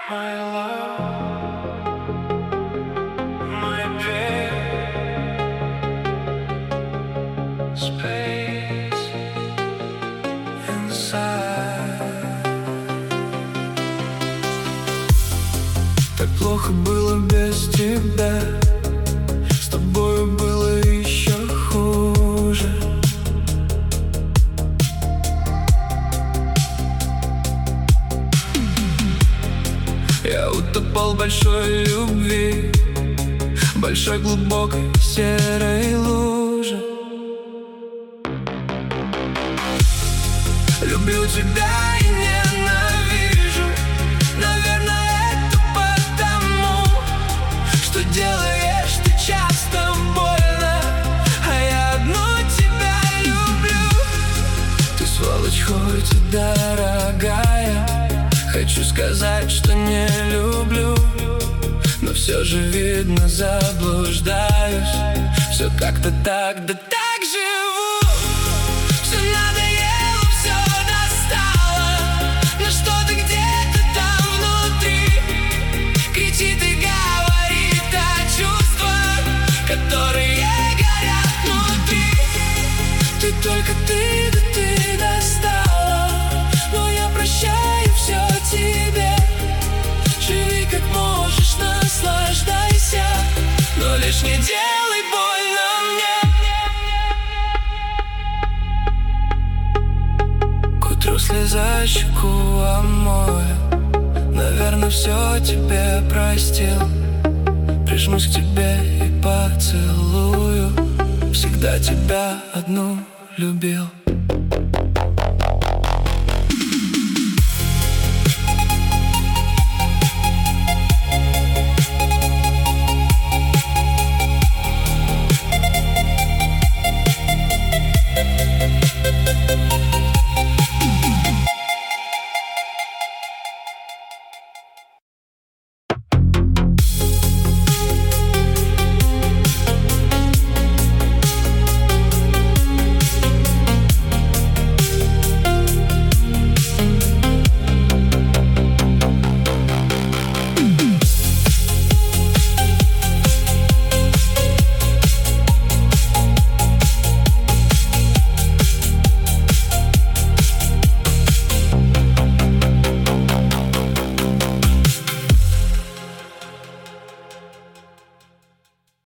My love, my pain, space inside. Так плохо было без тебя, с тобою было еще хуже. Я утопал в большой любви, большой глубокой серой луже. Люблю тебя и ненавижу, наверное, это потому, что делаешь ты часто больно, а я одну тебя люблю. Ты сволочь хоть и дорогая, хочу сказать, что не люблю, но все же, видно, заблуждаюсь. Все как-то так, да так живу. Все надоело, все достало, но что-то где-то там внутри кричит и говорит о чувствах, которые горят внутри. Ты только ты, да ты достала, но я прощаю все тебе. Живи как можешь, наслаждайся, но лишь не делай больно мне. К утру слеза щеку омоет, наверное, все тебе простил. Прижмусь к тебе и поцелую, всегда тебя одну любил.